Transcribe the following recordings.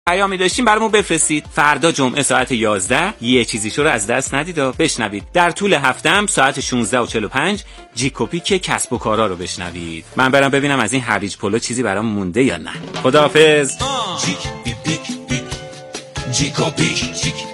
پیامی داشتین برامون بفرستید. فردا جمعه ساعت 11 یه چیزیشو رو از دست ندید و بشنوید. در طول هفتم ساعت 16:45 جیکوپیک کسب و کارا رو بشنوید. من برم ببینم از این هویج پلو چیزی برام مونده یا نه. خداحافظ. جیکوپیک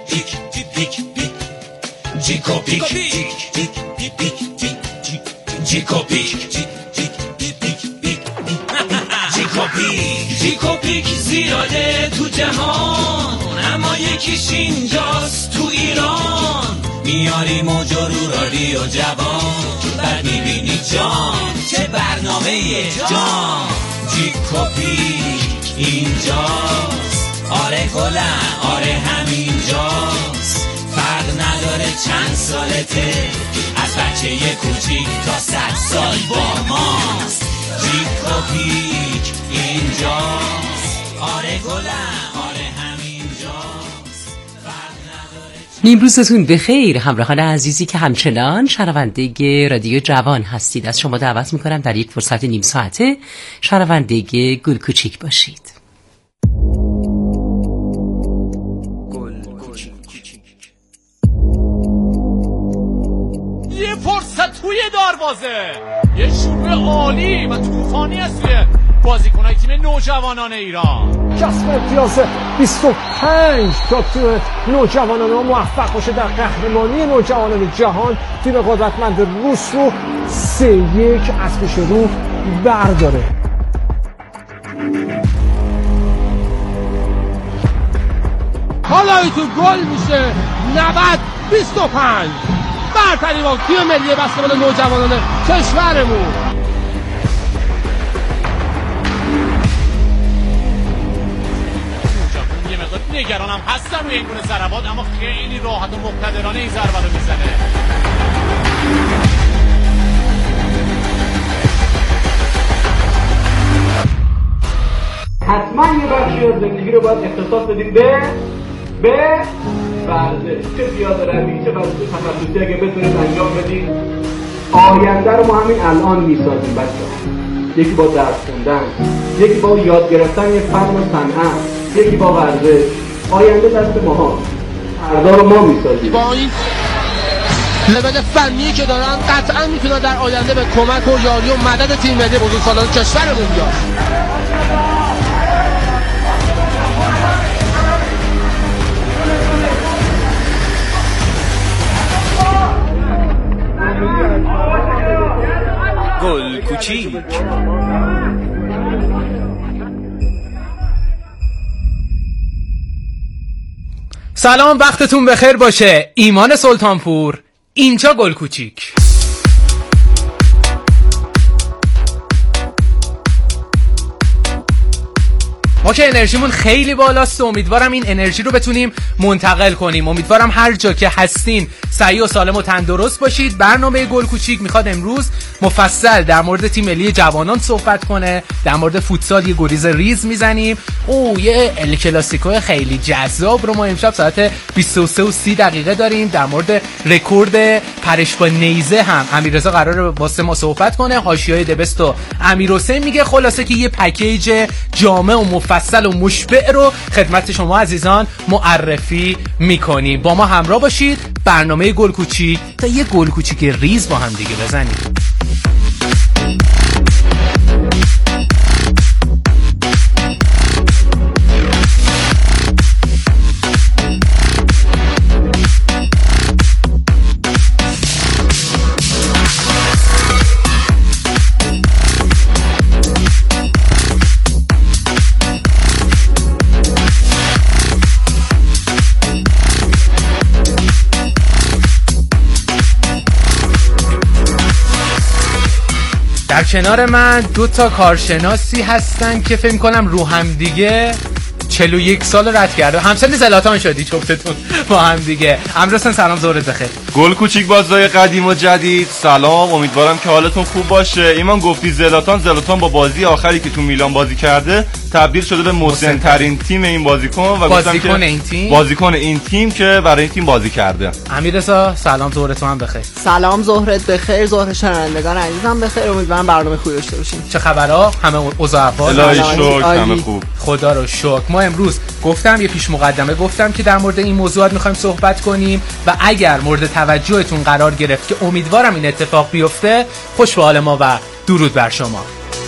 جیکوپیک زیاده تو جهان، اما یکیش اینجاست تو ایران. میاری موج و رو رادیو جوان، بعد میبینی جان چه برنامه جان. جیکوپیک اینجاست، آره گلم آره همینجاست. فرق نداره چند سالته، از بچه کوچیک تا 100 سال با ماست. جیکوپیک اینجاست، آره گلم آره همینجاست. فرق نداره. نیمروزتون بخیر همراهان عزیزی که همچنان شنونده رادیو جوان هستید. از شما دعوت میکنم در یک فرصت نیم ساعته شنونده گل کوچیک باشید. یه فرصت توی دروازه، یه شوت عالی و طوفانی از توی بازیکن‌های تیم نوجوانان ایران. کسب امتیاز 25 تا تیم نوجوانان ما موفق باشه در قهرمانی نوجوانان جهان. تیم قدرتمند روس رو 3-1 از پیش رو برداره. حالا این تو گل میشه 90-25 برتری با تیم ملی بسکتبال نوجوانان کشورمون. یه مقدار نگرانم هستم روی این گونه ضربات، اما خیلی راحت و مقتدرانه این ضربه رو میزنه. حتما یه بخشی از زندگی رو باید اختصاص بدیم به ورزش، چه پیاده روی چه ورزش تخصصی. اگه بتونید انجام بدید آینده رو ما همین الان میسازیم بچه‌ها. یکی با درس خوندن، یکی با یاد گرفتن یک فن و صنعت، یکی با ورزش. آینده دست ماها، فردا رو ما میسازیم. با این لول فنی که دارن قطعا میتونن در آینده به کمک و یاری و مدد تیم ملی بزرگسالان کشورمون بیان. گل کوچیک. سلام، وقتتون بخیر باشه. ایمان سلطانپور، اینجا گل کوچیک. ما که انرژیمون خیلی بالاست و امیدوارم این انرژی رو بتونیم منتقل کنیم. امیدوارم هر جا که هستین سعی و سالم و تندرست باشید. برنامه گل کوچیک میخواد امروز مفصل در مورد تیم ملی جوانان صحبت کنه. در مورد فوتسال یه گریز ریز میزنیم. یه ال کلاسیکو خیلی جذاب رو ما امشب ساعت 23:30 داریم. در مورد رکورد پرش با نیزه هم امیررضا قراره واسه ما صحبت کنه. حاشیه‌های دبست و امیرحسین میگه. خلاصه که یه پکیج جامع و مفصل و مشبع رو خدمت شما عزیزان معرفی میکنیم. با ما همراه باشید. برنامه گل کوچیک تا یه گل کوچیک ریز با هم دیگه بزنیم. در کنار من 2 کارشناسی هستن که فکر کنم رو هم دیگه 41 سال رد کرده. همسن زلاتان شدی جفتتون با هم دیگه. امیرحسین سلام، ظهرت بخیر. گل کوچیک بازای قدیم و جدید، سلام، امیدوارم که حالتون خوب باشه. ایمان گفتی زلاتان با بازی آخری که تو میلان بازی کرده تبدیل شده به مسن ترین تیم این بازیکن و بازیکن این تیم که برای این تیم بازی کرده. امیررضا سلام، ظهرت هم بخیر. سلام، ظهرت بخیر، ظهر شنوندگان عزیزم بخیر. امیدوارم برنامه خوبی داشته باشیم. چه خبرها؟ همه اوضاع احوال؟ الهی شکر همه خوب، خدا رو شکر. ما امروز گفتم یه پیش مقدمه گفتم که در مورد این موضوعات میخوایم صحبت کنیم و اگر مورد توجهتون قرار گرفت که امیدوارم این اتفاق بیفته، خوش به حال ما و درود بر شما.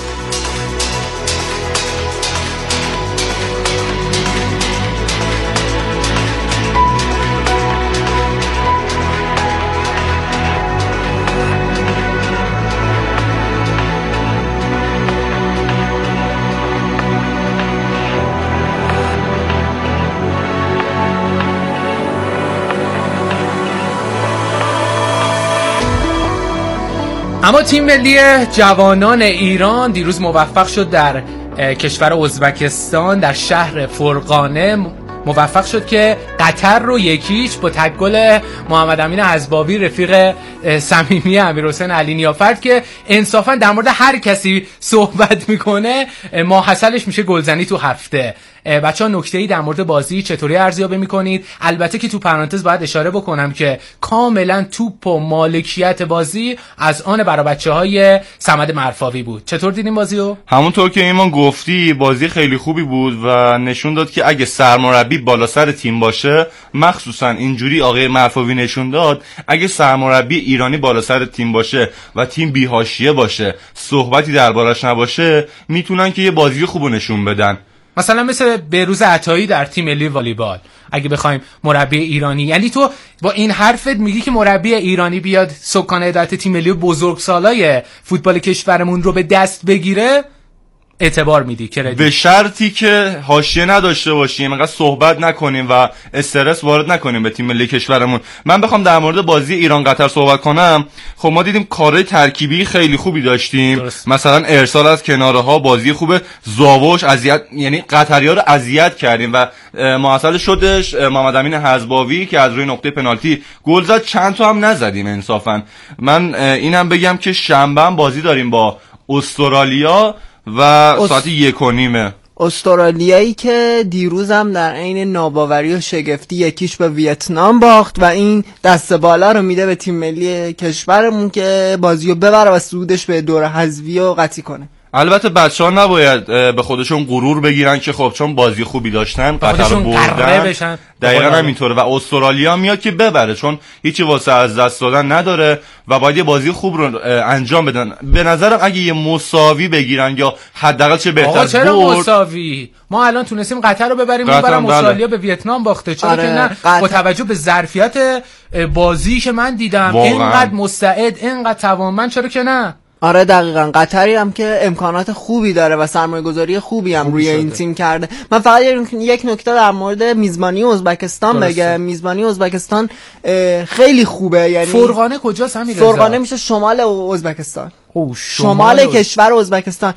اما تیم ملی جوانان ایران دیروز موفق شد در کشور ازبکستان در شهر فرغانه موفق شد که قطر رو 1-0 با تک گل محمد امین حزباوی رفیق صمیمی امیرحسین علی نیافرد که انصافا در مورد هر کسی صحبت میکنه ماحصلش میشه گلزنی تو هفته. بچه‌ها نکته‌ای در مورد بازی چطوری ارزیابی میکنید؟ البته که تو پرانتز باید اشاره بکنم که کاملا توپ و مالکیت بازی از آن برای بچه‌های صمد مرفاوی بود. چطور دیدین بازیو؟ همونطور که ایمان گفتی بازی خیلی خوبی بود و نشون داد که اگه سرمربی بالا سر تیم باشه، مخصوصا اینجوری آقای مرفاوی نشون داد، اگه سرمربی ایرانی بالا سر تیم باشه و تیم بی‌حاشیه باشه، صحبتی دربارش نباشه، میتونن که یه بازی خوبو نشون بدن. مثلا مثل بهروز عطایی در تیم ملی والیبال. اگه بخوایم مربی ایرانی، یعنی تو با این حرفت میگی که مربی ایرانی بیاد سکان هدایت تیم ملی بزرگسالای فوتبال کشورمون رو به دست بگیره، اعتبار میدی که به شرطی که حاشیه نداشته باشیم، انقدر صحبت نکنیم و استرس وارد نکنیم به تیم ملی کشورمون. من بخوام در مورد بازی ایران قطر صحبت کنم، خب ما دیدیم کارهای ترکیبی خیلی خوبی داشتیم. درست. مثلا ارسال از کناره ها، بازی خوبه، زاوش اذیت، یعنی قطری‌ها رو اذیت کردیم و محصل شدش محمد امین حزباوی که از روی نقطه پنالتی گل زد، چند تا هم نزدیم انصافا. من اینم بگم که شنبه هم بازی داریم با استرالیا و ساعت 1:30. استرالیایی که دیروز هم در عین ناباوری و شگفتی 1-0 به ویتنام باخت و این دست بالا رو میده به تیم ملی کشورمون که بازیو ببره و صعودش به دور حذفی و قطعی کنه. البته بچه‌ها نباید به خودشون غرور بگیرن که خب چون بازی خوبی داشتن قطر رو بردن. دقیقاً همینطوره و استرالیا میاد که ببره، چون هیچی واسه از دست دادن نداره و باید یه بازی خوب رو انجام بدن. به نظرم اگه یه مساوی بگیرن یا حداقل چه بهتر. چرا مساوی؟ ما الان تونستیم قطر رو ببریم، میبرم استرالیا به ویتنام باخته. چرا که نه؟ با توجه به ظرفیت بازی که من دیدم، اینقدر مستعد، اینقدر توانمند، چرا که نه؟ آره دقیقاً. قطری هم که امکانات خوبی داره و سرمایه‌گذاری خوبی هم روی این تیم کرده. من فقط یک نکته در مورد میزبانی ازبکستان بگم. میزبانی ازبکستان خیلی خوبه. یعنی فرغانه کجاست همین رضا؟ فرغانه میشه شمال ازبکستان. شمال کشور ازبکستان.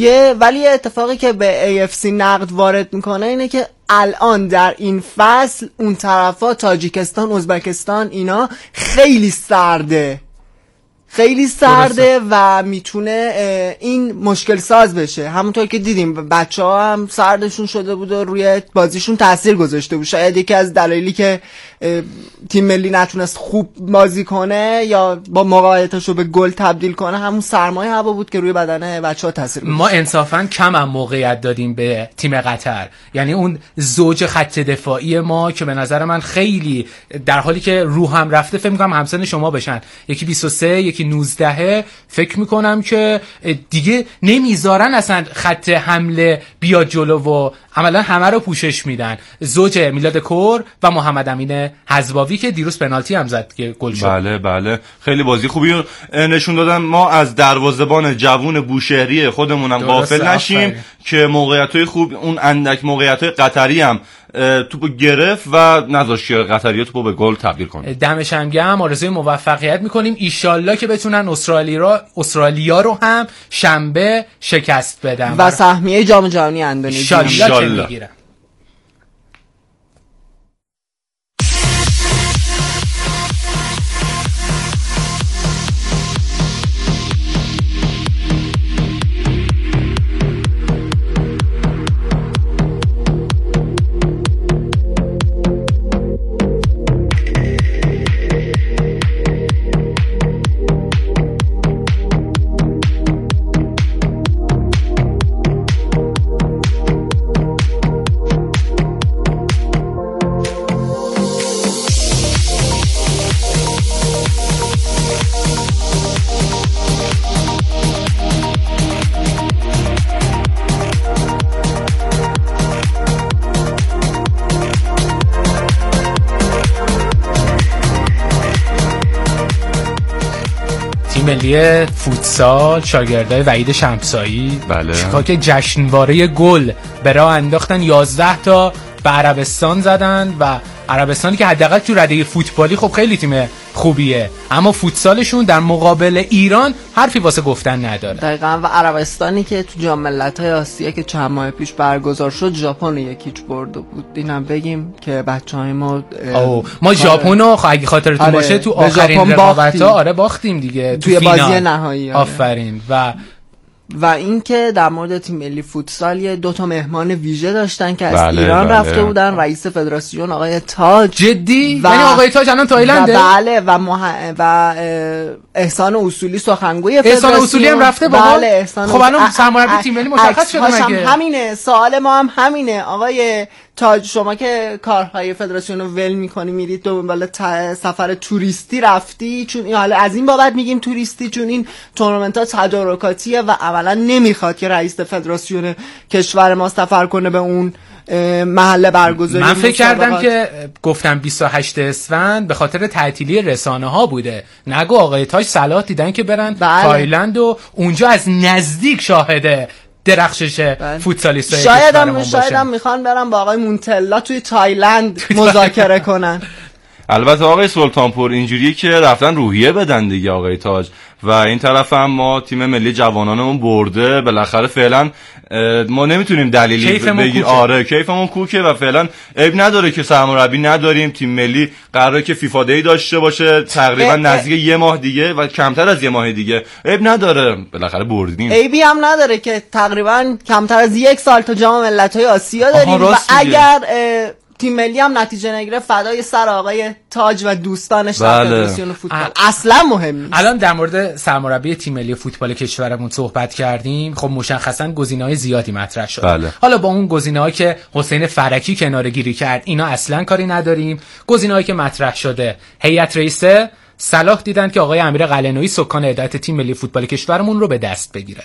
ولی اتفاقی که به AFC نقد وارد میکنه اینه که الان در این فصل اون طرفا تاجیکستان، ازبکستان، اینا خیلی سرده و میتونه این مشکل ساز بشه. همونطور که دیدیم بچه‌ها هم سردشون شده بود و روی بازیشون تاثیر گذاشته بود. شاید یکی از دلایلی که تیم ملی نتونست خوب بازی کنه یا با موقعیتاشو به گل تبدیل کنه همون سرمایه هوا بود که روی بدن بچه‌ها تاثیر گذاشت. ما انصافا کم هم موقعیت دادیم به تیم قطر، یعنی اون زوج خط دفاعی ما که به نظر من خیلی در حالی که روح هم رفته، فکر می‌کنم همسن شما بشن، یکی 23 یکی 19، فکر میکنم که دیگه نمیذارن اصلا خط حمله بیاد جلو و عملا همه رو پوشش میدن. زوج میلاد کور و محمد امین حزباوی که دیروز پنالتی هم زد که گل شد. بله خیلی بازی خوبی نشون دادن. ما از دروازه‌بان جوون بوشهری خودمونم غافل نشیم که موقعیت‌های خوب، اون اندک موقعیت‌های قطری هم توپو گرفت و نذاشت که قطری‌ها توپو به گل تبدیل کنه. دمش هم گرم. آرزوی موفقیت میکنیم. ایشالله که بتونن استرالیا رو هم شنبه شکست بدن و سهمیه جام جهانی اندونزی ایشالله میگیرن. تیم ملی فوتسال شاگردای وحید شمسایی بله که جشنواره گل برای انداختن 11 تا به عربستان زدن و عربستانی که حداقل تو رده فوتبالی خب خیلی تیم خوبیه، اما فوتسالشون در مقابل ایران حرفی واسه گفتن نداره. دقیقاً. و عربستانی که تو جام ملت‌های آسیا که چند ماه پیش برگزار شد ژاپن 1-0 برده بود. اینم بگیم که بچهای ما ژاپن رو اگه خاطرتون باشه تو آخرین رقابت‌ها باختیم دیگه توی بازی نهایی. آفرین. و اینکه در مورد تیم ملی فوتسال یه 2 مهمان ویژه داشتن که از ایران رفته بودن، رئیس فدراسیون آقای تاج. جدی؟ یعنی آقای تاج الان تایلنده؟ بله. و احسان اصولی سخنگوی فدراسیون. احسان اصولی هم رفته با؟ بله. خب الان سرمربی تیم ملی مشخص شده مگه؟ همینه. سوال ما هم همینه آقای تاج، شما که کارهای فدراسیون رو ول میکنی میرید دنبال سفر توریستی رفتی، چون حالا از این بابت میگیم توریستی چون این تورنمنت ها تدارکاتیه و عملا نمیخواد که رئیس فدراسیون کشور ما سفر کنه به اون محل برگزاری. من فکر کردم که گفتم 28 اسفند به خاطر تعطیلی رسانه ها بوده. نگو آقای تاج صلاح دیدن که برن تایلند و اونجا از نزدیک شاهده درخشش فوتسالیستای کشورمون باشن. شاید هم میخوان برن با آقای مونتلا توی تایلند مذاکره کنن. البته آقای سلطانپور اینجوریه که رفتن روحیه بدن دیگه آقای تاج، و این طرف هم ما تیم ملی جوانانمون برده بالاخره. فعلا ما نمیتونیم دلیلی بگیم آره کیفمون کوکه و فعلا عیب نداره که سرمربی نداریم. تیم ملی قراره که فیفا دی داشته باشه تقریبا نزدیک یه ماه دیگه و کمتر از یه ماه دیگه. عیب نداره بالاخره بردیم. عیبی هم نداره که تقریبا کمتر از 1 سال تا جام ملت‌های آسیا داریم و اگر تیم ملی هم نتیجه نگیره فدای سر آقای تاج و دوستانش در فدراسیون فوتبال اصلا مهم نیست. الان در مورد سرمربی تیم ملی فوتبال کشورمون صحبت کردیم. خب مشخصا گزینه‌های زیادی مطرح شد. حالا با اون گزینه‌هایی که حسین فرکی کناره‌گیری کرد اینا اصلا کاری نداریم. گزینه‌هایی که مطرح شده، هیئت رئیسه صلاح دیدن که آقای امیر قلعه‌نویی سکان هدایت تیم ملی فوتبال کشورمون رو به دست بگیره.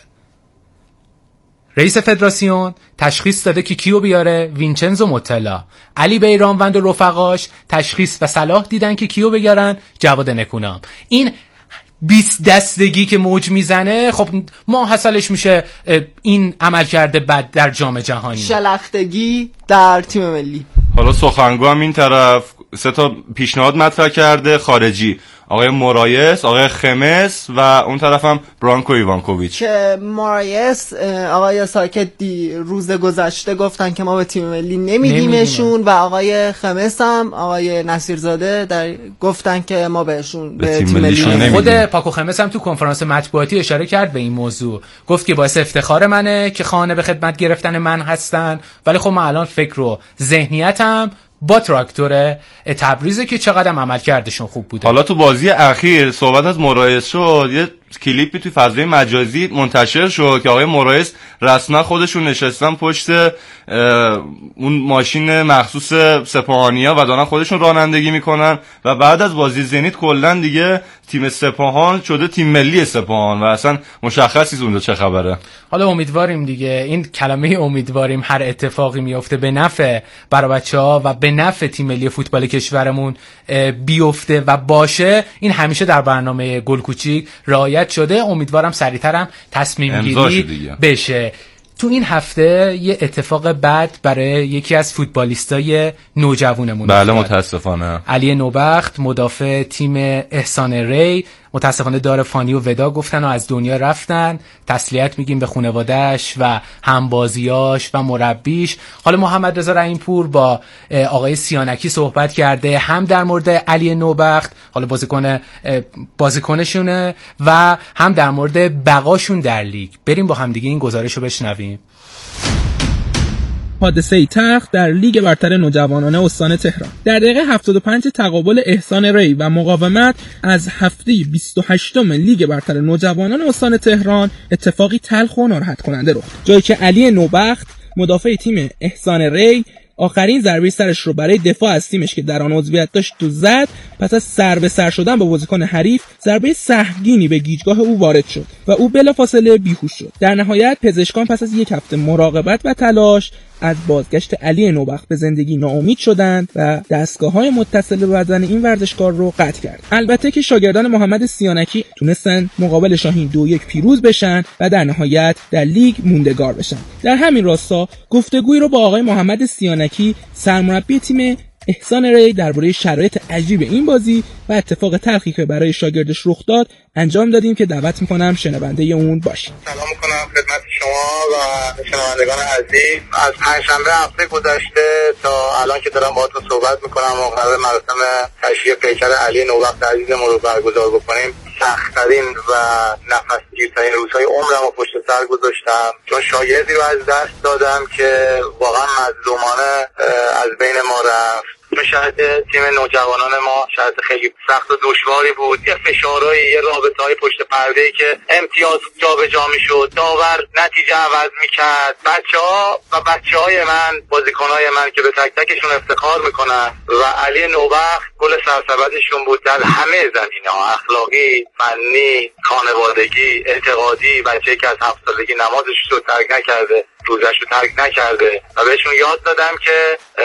رئیس فدراسیون تشخیص داده که کیو بیاره، وینچنزو موتلا. علی بیرانوند و رفقاش تشخیص و صلاح دیدن که کیو بگیرن، جواد نکونام. این 20 دستگی که موج میزنه خب ما حاصلش میشه این عمل کرده بد در جام جهانی، شلختگی در تیم ملی. حالا سخنگو هم این طرف 3 پیشنهاد مطرح کرده خارجی، آقای مورایس، آقای خمس و اون طرف هم برانکو ایوانکوویچ. که مورایس آقای ساکتی روز گذشته گفتن که ما به تیم ملی نمیدیمشون و آقای خمس هم آقای نصیرزاده گفتن که ما بهشون به تیم ملی نمیدیم. خود پاکو خمس هم تو کنفرانس مطبوعاتی اشاره کرد به این موضوع، گفت که باعث افتخار منه که خانه به خدمت گرفتن من هستن، ولی خب من الان فکر و ذهنیتم با تراکتور تبریزه که چقدر عمل کردشون خوب بوده. حالا تو بازی اخیر صحبت از مورایس شد، یه کلیپی توی فضای مجازی منتشر شد که آقای مورایس رسما خودشون نشستن پشت اون ماشین مخصوص سپاهانیا و دارن خودشون رانندگی میکنن و بعد از بازی زنیت کلا دیگه تیم سپاهان شده تیم ملی سپاهان و اصلا مشخص نیست اونجا چه خبره. حالا امیدواریم دیگه، این کلمه امیدواریم هر اتفاقی میفته به نفع برای بچه‌ها و به نفع تیم ملی فوتبال کشورمون بیفته و باشه. این همیشه در برنامه گل کوچیک رعایت شده. امیدوارم سریعترم تصمیم گیری بشه. تو این هفته یه اتفاق بد برای یکی از فوتبالیستای نوجوانمون. بله متاسفانه. علی نوبخت مدافع تیم احسان ری متاسفانه دار فانی و ودا گفتن و از دنیا رفتن. تسلیت میگیم به خانواده‌اش و همبازیاش و مربیش. حالا محمد رضا رحیم‌پور با آقای سیانکی صحبت کرده هم در مورد علی نوبخت، حالا بازیکنشونه، و هم در مورد بقاشون در لیگ. بریم با هم دیگه این گزارشو بشنویم. حادثه تلخ در لیگ برتر نوجوانان استان تهران. در دقیقه 75 تقابل احسان ری و مقاومت از هفته 28م لیگ برتر نوجوانان استان تهران اتفاقی تلخ و ناراحت کننده رخ داد. جایی که علی نوبخت مدافع تیم احسان ری آخرین ضربه سرش رو برای دفاع از تیمش که در آن عضویت داشت تو زد، پس از سر به سر شدن با بازیکن حریف ضربه سهمگینی به گیجگاه او وارد شد و او بلافاصله بیهوش شد. در نهایت پزشکان پس از 1 هفته مراقبت و تلاش از بازگشت علی نوبخت به زندگی ناامید شدند و دستگاه‌های متصل به بدن این ورزشکار رو قطع کرد. البته که شاگردان محمد سیانکی تونستن مقابل شاهین 2-1 پیروز بشن و در نهایت در لیگ موندگار بشن. در همین راستا گفتگویی رو با آقای محمد سیانکی، سرمربی تیم احسان ری، درباره شرایط عجیب این بازی و اتفاق تلخی که برای شاگردش رخ داد انجام دادیم که دعوت میکنم شنونده اون باشید. سلام میکنم خدمت شما و شنوندگان عزیز. از پنجشنبه هفته گذشته تا الان که دارم باهاتون صحبت میکنم و قرار مراسم تشییع پیکر علی نوبخت عزیزمون رو برگزار بکنیم، سخت‌ترین و نفس‌گیرترین روزهای عمرم رو پشت سر گذاشتم، چون شاگردی رو از دست دادم که واقعا مظلومانه از بین ما رفت. شرایط تیم نوجوانان ما شرایط خیلی سخت و دشواری بود، یه فشارهای، یه رابطه‌های پشت پرده‌ای که امتیاز جابجا می‌شد، داور نتیجه عوض می‌کرد، بچه‌های من، بازیکن‌های من که به تک تکشون افتخار می‌کنن و علی نوبخت گل سرسبدشون بود در همه زمینه‌ها، اخلاقی، فنی، خانوادگی، اعتقادی. بچه‌ای که از 7 سالگی نمازش رو ترک نکرده، روزش رو ترک نکرده و بهشون یاد دادم که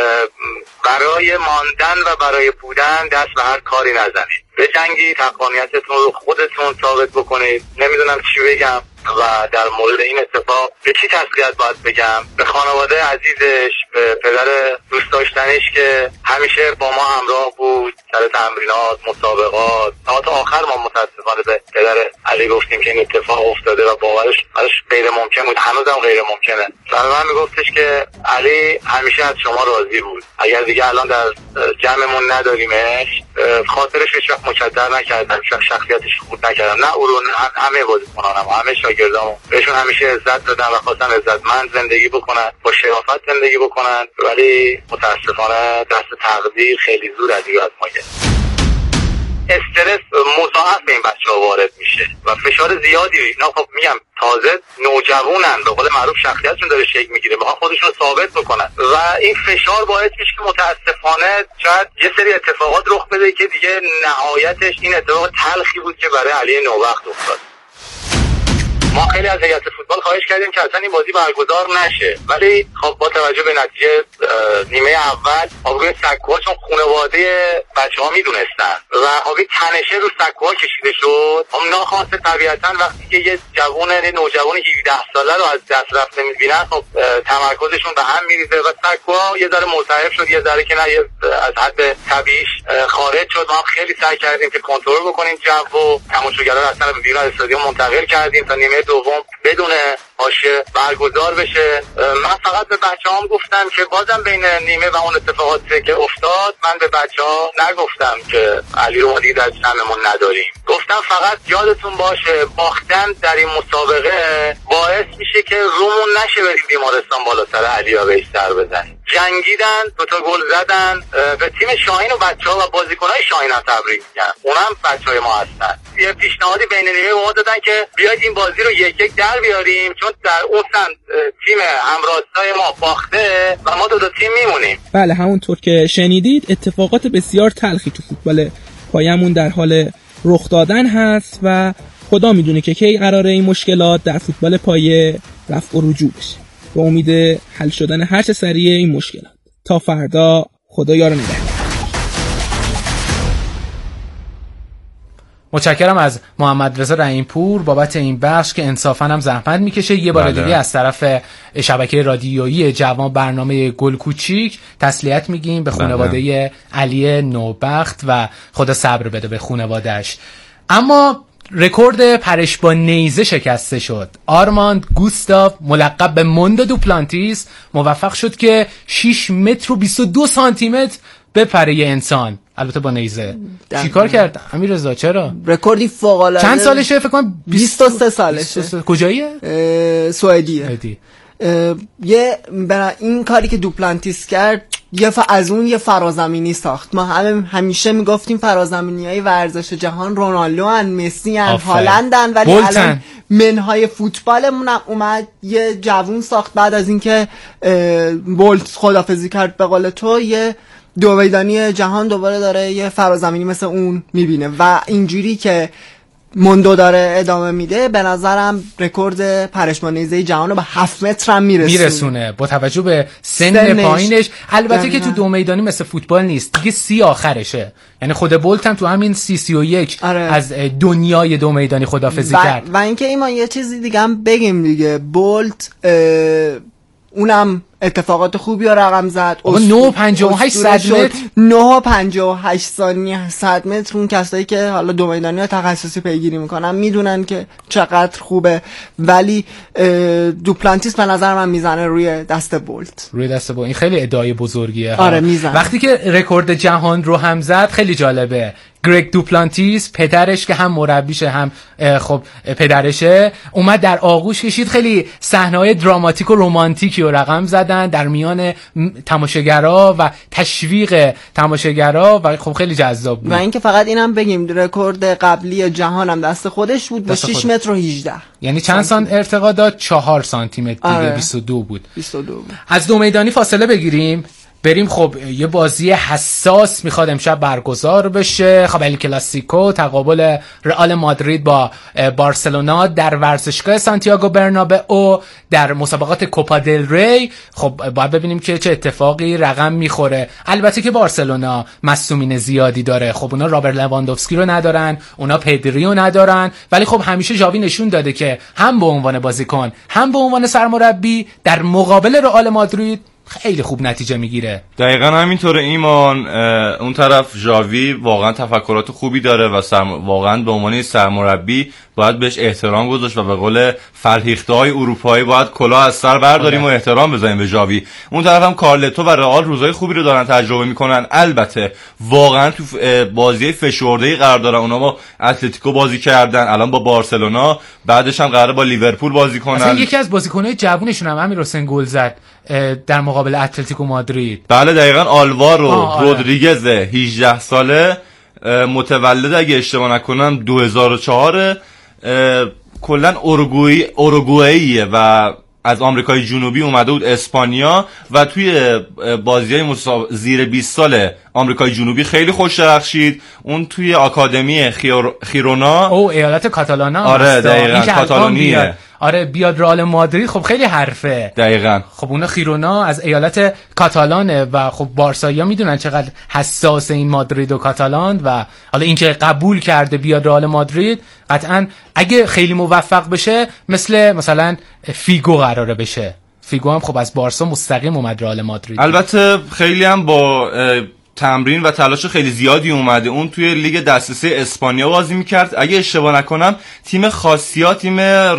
برای ماندن و برای بودن دست به هر کاری نزنید، بجنگید، حقانیتتون رو خودتون ثابت بکنید. نمیدونم چی بگم و در مورد این اتفاق به کی تسلیت باید بگم؟ به خانواده عزیزش، به پدر دوست داشتنش که همیشه با ما همراه بود سر تمرینات، مسابقات. تا آخر ما متاسفانه به پدر علی گفتیم که این اتفاق افتاده و باورش غیر ممکن بود، هنوزم غیر ممکنه. و من میگفتش که علی همیشه از شما راضی بود، اگر دیگه الان در جمعمون نداریمش خاطرش هیچ وقت مکدر نکردم، شخصیتش خود نکردم، نه او رو، همه بازیکنانم و همه شاگردامو بهشون همیشه عزت دادم و خواستم عزتمند زندگی بکنن، با شرافت زندگی بکنن، ولی متاسفانه دست تقدیر خیلی زور از ما گرفت. استرس مضاعف به این بچه‌ها وارد میشه و فشار زیادی. اینا خب میگم تازه نوجوانن، به قول معروف شخصیتشون داره شکل میگیره، میخوان خودشون رو ثابت بکنن و این فشار باعث میشه که متاسفانه شاید یه سری اتفاقات رخ بده که دیگه نهایتش این اتفاق تلخی بود که برای علی نوبخت افتاد. ما خیلی از هیئت فوتبال خواهش کردیم که اصلا این بازی برگزار نشه، ولی خب با توجه به نتیجه نیمه اول آبروی سکوها، چون خانواده بچه‌ها میدونستن و آبی تنشه رو سکوها کشیده شد، هم ناخواسته طبیعتا وقتی که یه نوجوان 17 ساله رو از دست رفته میبینن، خب تمرکزشون به هم میریزه و سکوها یه ذره ملتهب شد، یه ذره که نه از حد طبیعیش خارج شد. ما خیلی سعی کردیم که کنترل بکنیم جو و تماشاگرها رو اصلا به بیرون استادیوم منتقل کردیم تا نیمه دوم بدون حاشیه برگزار بشه. من فقط به بچه‌هام گفتم که بازم بین نیمه و اون اتفاقاتی که افتاد، من به بچه‌ها نگفتم که علی رو ما دیگه در جمعمون نداریم. گفتم فقط یادتون باشه باختن در این مسابقه باعث میشه که رومون نشه بریم بیمارستان بالا سر علی و بهش سر بزنیم. جنگیدن، 2 تا گل زدن، به تیم شاهین و بچه‌ها و بازیکن‌های شاهین هم تبریک میگم، اونم بچه‌های ما هستن. یه پیشنهادی بین نیمه ما دادن که بیاید این بازی رو 1-1 در بیاریم، چون در اون سن تیم همراستای ما باخته و ما 2 تیم میمونیم. بله، همونطور که شنیدید اتفاقات بسیار تلخی تو فوتبال پایمون در حال رخ دادن هست و خدا میدونه که کی قراره این مشکلات در فوتبال پایه رفع و رجوع بشه. به امید حل شدن هر چه سریع این مشکلات. تا فردا، خدا یار نگهدار. متشکرم از محمد رضا رحیم‌پور بابت این بخش که انصافاً هم زحمت میکشه. یه بار دیگه از طرف شبکه رادیویی جوان برنامه گل کوچیک تسلیت میگیم به خانواده علی نوبخت و خدا صبر بده به خانواده‌اش. اما رکورد پرش با نیزه شکسته شد. آرماند گوستاو ملقب به موندو دوپلانتیس موفق شد که 6 متر و 22 سانتی متر بپره یه انسان، البته با نیزه. چیکار کرد امیر رضا؟ چرا؟ رکوردی فوق العاده. چند سالشه؟ فکر کنم 23 سالشه. کجاییه؟ سوئدیه. یه این کاری که دوپلانتیس کرد از اون یه فرازمینی ساخت. ما همیشه میگفتیم فرازمینی‌های ورزش جهان رونالدو ان، مسی ان، هالند ان، ولی الان منهای فوتبالمون اومد یه جوون ساخت. بعد از اینکه بولت خدافظی کرد به قول تو، یه دویدانی جهان دوباره داره یه فرازمینی مثل اون میبینه و اینجوری که موندو داره ادامه میده به نظرم رکورد پرشمانیزه جهان رو به 7 متر هم میرسونه با توجه به سن پایینش. البته که تو دو میدانی مثل فوتبال نیست دیگه، 30 آخرشه، یعنی خود بولت هم تو همین 31 از دنیای دو میدانی خدافظی کرد. و اینکه ایمان یه چیزی دیگه هم بگیم دیگه، بولت اونم اتفاقات خوبی رو رقم زد. 9.58 متر 9.58 ثانیه 100 متر. اون کسایی که حالا دو میدانی ها تخصصی پیگیری میکنن میدونن که چقدر خوبه، ولی دوپلانتیس به نظر من میزنه روی دست بولت. این خیلی ادعای بزرگیه. آره میزنه. وقتی که رکورد جهان رو هم زد خیلی جالبه. گرگ دوپلانتیس پدرش که هم مربیشه هم خب پدرشه اومد در آغوش کشید، خیلی صحنه‌های دراماتیک و رمانتیکی رو رقم زدن در میان تماشاگرها و تشویق تماشاگرها و خب خیلی جذاب بود. و اینکه فقط اینم بگیم رکورد قبلی جهان هم دست خودش بود با 6 متر و 18، یعنی چند سانت ارتقا داد؟ 4 سانتی متر دیگه. 22 بود. از دو میدانی فاصله بگیریم بریم. خب یه بازی حساس میخواد امشب برگزار بشه. خب ال کلاسیکو، تقابل رئال مادرید با بارسلونا در ورزشگاه سانتیاگو برنابئو در مسابقات کوپا دل ری. خب باید ببینیم که چه اتفاقی رقم میخوره. البته که بارسلونا مصدومین زیادی داره. خب اونا رابرت لواندوفسکی رو ندارن، اونا پدری رو ندارن، ولی خب همیشه ژاوی نشون داده که هم به عنوان بازیکن هم به عنوان سرمربی در مقابل رئال مادرید خیلی خوب نتیجه میگیره. دقیقاً همینطوره ایمان. اون طرف ژاوی واقعا تفکرات خوبی داره و واقعا به عنوان سرمربی باید بهش احترام گذاشت و به قول فرهیخته‌های اروپایی باید کلاه از سر برداریم و احترام بذاریم به ژاوی. اون طرف هم کارلتو و رئال روزای خوبی رو دارن تجربه میکنن. البته واقعا تو بازی فشرده‌ای قرار دارن. اونا با اتلتیکو بازی کردن، الان با بارسلونا، بعدش هم قراره با لیورپول بازی کنن. اصلا یکی از بازیکن‌های جوونشون هم امیر حسین گل زد در مقابل اتلتیکو مادرید. بله دقیقاً، آلوارو رودریگز 18 ساله، متولد اگه اشتباه نکنم 2004، کلا اوروگوئیه و از آمریکای جنوبی اومده بود اسپانیا و توی بازی‌های زیر 20 ساله آمریکای جنوبی خیلی خوش درخشید. اون توی آکادمی خیرونا ایالت کاتالانا. آره دقیقاً کاتالونیه. آره بیاد رئال مادرید خب خیلی حرفه. دقیقاً. خب اون خیرونا از ایالت کاتالانه و خب بارسایی‌ها میدونن چقدر حساس این مادرید و کاتالان و حالا اینکه قبول کرده بیاد رئال مادرید قطعاً اگه خیلی موفق بشه مثلا فیگو قراره بشه. فیگو هم خب از بارسا مستقیم اومد رئال مادرید. البته خیلی هم با تمرین و تلاش خیلی زیادی اومده. اون توی لیگ دسترسی اسپانیا بازی میکرد اگه اشتباه نکنم. تیم خاستیا، تیم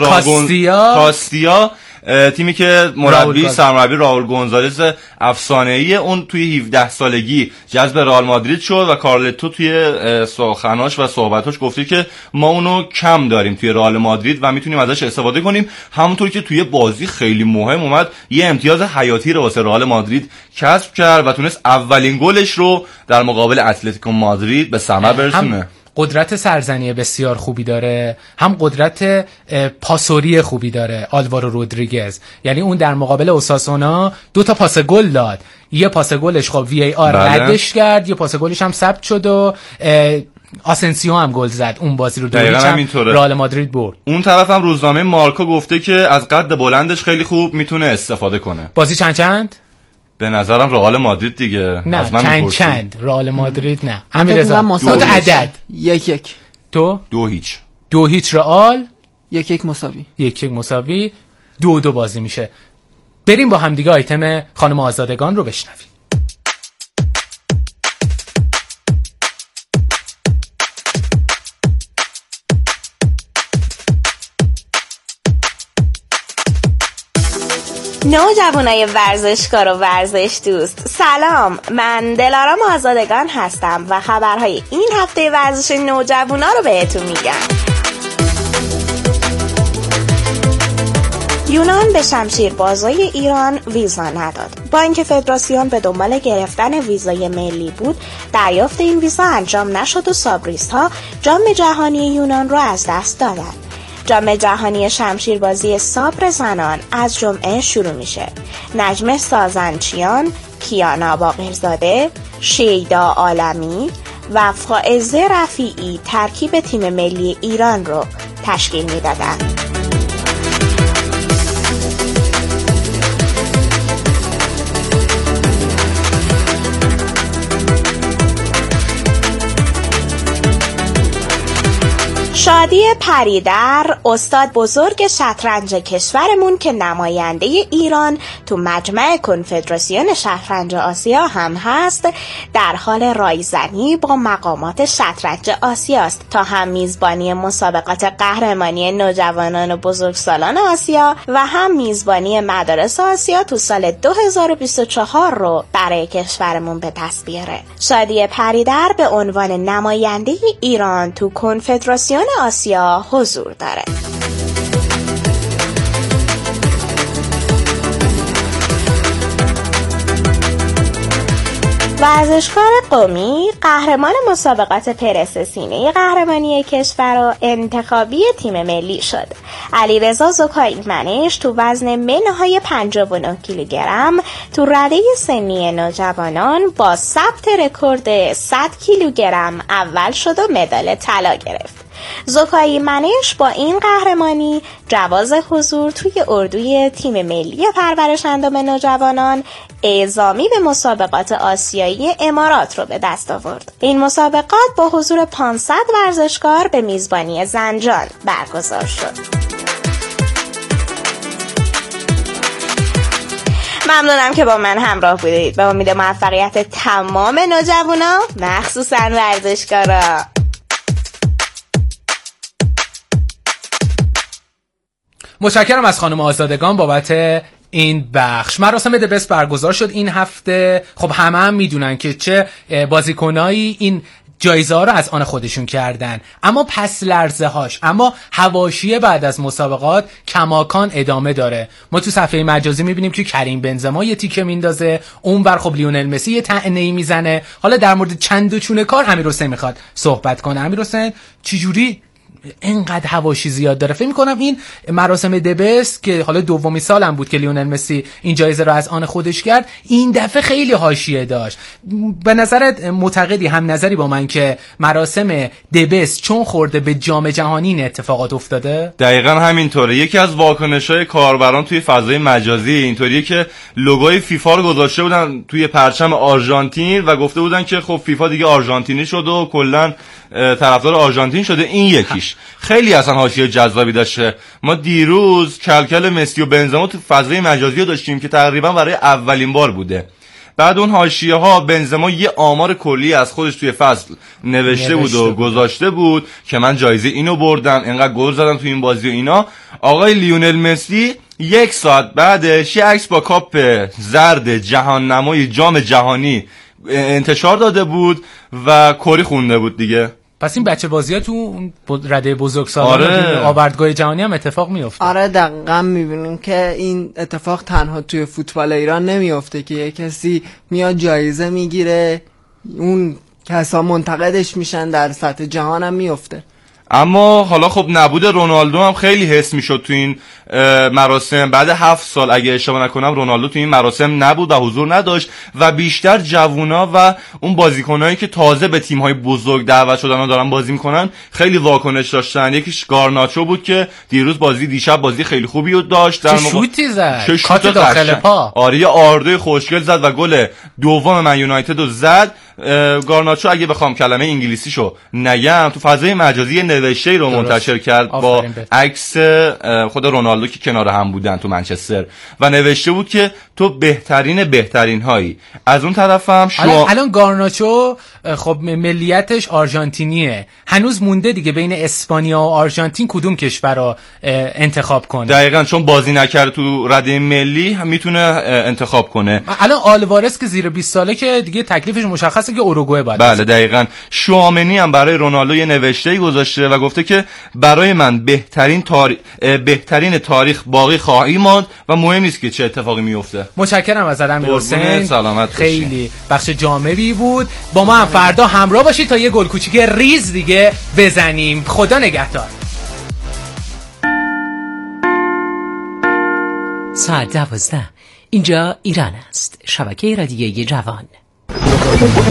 خاستیا تیمی که سرمربی راول گونزالز افسانه‌ای اون توی 17 سالگی جذب رئال مادرید شد و کارلتو توی سخناش و صحبتاش گفته که ما اونو کم داریم توی رئال مادرید و میتونیم ازش استفاده کنیم. همونطور که توی بازی خیلی مهم اومد، یه امتیاز حیاتی رو واسه رئال مادرید کسب کرد و تونست اولین گلش رو در مقابل اتلتیکو مادرید به ثمر برسونه. قدرت سرزنی بسیار خوبی داره، هم قدرت پاسوری خوبی داره آلوارو رودریگز. یعنی اون در مقابل اوساسونا 2 تا پاس گل داد. یه پاس گلش خب وی ای آر ردش کرد، یه پاس گلش هم ثبت شد و آسنسیو هم گل زد اون بازی رو. رئال مادرید برد. اون طرف هم روزنامه مارکا گفته که از قد بلندش خیلی خوب میتونه استفاده کنه. بازی چند؟ به نظرم رئال مادرید دیگه. نه چند رئال مادرید نه. امیررضا تو عدد 1-1 تو 2-0 رئال 1-1 مساوی 1-1 مساوی 2-2 بازی میشه. بریم با هم دیگه آیتم خانم آزادگان رو بشنویم. نوجوانای ورزشکار و ورزش دوست، سلام، من دلارام آزادگان هستم و خبرهای این هفته ورزش نوجوانا رو بهتون میگم. یونان به شمشیربازای ایران ویزا نداد. با اینکه فدراسیون به دنبال گرفتن ویزای ملی بود، دریافت این ویزا انجام نشد و سابریست‌ها جام جهانی یونان رو از دست دادند. جام جهانی شمشیربازی سابر زنان از جمعه شروع میشه. نجمه سازنچیان، کیانا باقرزاده، شیدا عالمی و فائزه رفیعی ترکیب تیم ملی ایران رو تشکیل میدادند. شادی پریدر، استاد بزرگ شطرنج کشورمون که نماینده ایران تو مجمع کنفدراسیون شطرنج آسیا هم هست، در حال رایزنی با مقامات شطرنج آسیاست تا هم میزبانی مسابقات قهرمانی نوجوانان و بزرگسالان آسیا و هم میزبانی مدارس آسیا تو سال 2024 رو برای کشورمون به دست بیاره. شادی پریدر به عنوان نماینده ایران تو کنفدراسیون آسیا حضور داره. ورزشکار قمی قهرمان مسابقات پرس سینه قهرمانی کشور و انتخابی تیم ملی شد. علیرضا زکایی منش تو وزن منهای 59 کیلوگرم تو رده سنی نوجوانان با ثبت رکورد 100 کیلوگرم اول شد و مدال طلا گرفت. زکایی منش با این قهرمانی جواز حضور توی اردوی تیم ملی پرورش اندام نوجوانان اعزامی به مسابقات آسیایی امارات رو به دست آورد. این مسابقات با حضور 500 ورزشکار به میزبانی زنجان برگزار شد. ممنونم که با من همراه بودید. به امید موفقیت تمام نوجوانا، مخصوصاً ورزشکارا. متشکرم از خانم آزادگان بابت این بخش. مراسم دبست برگزار شد این هفته. خب همه هم میدونن که چه بازیکنایی این جایزه ها رو از آن خودشون کردن، اما پس لرزه هاش، اما حواشی بعد از مسابقات کماکان ادامه داره. ما تو صفحه مجازی میبینیم که کریم بنزما یه تیکه میندازه، اونور خب لیونل مسی یه طعنه‌ای میزنه. حالا در مورد چند و چونه کار امیرحسین میخواد صحبت کنه. امیرحسین چجوری اینقدر حواشی زیاد داره؟ فکر می‌کنم این مراسم دبست که حالا دومی سالم بود که لیونل مسی این جایزه رو از آن خودش کرد، این دفعه خیلی حاشیه داشت. به نظرت معتقدی هم نظری با من که مراسم دبست چون خورده به جام جهانی این اتفاقات افتاده؟ دقیقاً همینطوره. یکی از واکنش‌های کاربران توی فضای مجازی اینطوریه که لوگوی فیفا رو گذاشته بودن توی پرچم آرژانتین و گفته بودن که خب فیفا دیگه آرژانتینی شده و کلاً طرفدار آرژانتین شده. این یکیش خیلی اصلا حاشیه جذابی داشته. ما دیروز کلکل مسی و بنزما تو فضای مجازی رو داشتیم که تقریبا برای اولین بار بوده. بعد اون حاشیه ها بنزما یه آمار کلی از خودش توی فصل نوشته بود و گذاشته بود که من جایزه اینو بردم، اینقدر گل زدم تو این بازی و اینا. آقای لیونل مسی یک ساعت بعدش یه عکس با کاپ زرد جهان نمای جام جهانی انتشار داده بود و کری خونده بود دیگه. پس این بچه بازی ها تو رده بزرگسالان آوردگاه جهانی هم اتفاق میفته. آره دقیقا میبینیم که این اتفاق تنها توی فوتبال ایران نمیفته که یه کسی میاد جایزه میگیره اون کسا منتقدش میشن، در سطح جهان هم میفته. اما حالا خب نبود رونالدو هم خیلی حس میشد تو این مراسم. بعد 7 سال اگه اشتباه نکنم رونالدو تو این مراسم نبود و حضور نداشت و بیشتر جوونا و اون بازیکنایی که تازه به تیم‌های بزرگ دعوت شدن و دارن بازی میکنن خیلی واکنش داشتن. یکیش گارناچو بود که دیشب بازی خیلی خوبی رو داشت. چه شوتی زد، کات داخل پا. آره یه آرده خوشگل زد و گل دوم من یونایتد رو زد. گارناچو اگه بخوام کلمه انگلیسیشو نگم تو فضای مجازی نوشته رو منتشر کرد با عکس خود رونالدو که کنار هم بودن تو منچستر و نوشته بود که تو بهترین هایی. از اون طرف هم الان گارناچو خب ملیتش آرژانتینیه، هنوز مونده دیگه بین اسپانیا و آرژانتین کدوم کشور رو انتخاب کنه. دقیقاً چون بازی نکرده تو رده ملی میتونه انتخاب کنه. الان آلوارز که زیر 20 ساله که دیگه تکلیفش مشخصه که اوروگوئه باید. بله دقیقاً. شوامنی هم برای رونالدو یه نوشته‌ای گذاشته و گفته که برای من بهترین تاریخ باقی خواهی ماند و مهم نیست که چه اتفاقی میفته. متشکرم از امیرحسین. سلامت خیلی بخش جامعی بود. با ما هم فردا همراه باشید تا یه گل کوچیک ریز دیگه بزنیم. خدا نگهدار. ساعت 12 اینجا ایران است. شبکه رادیویی جوان.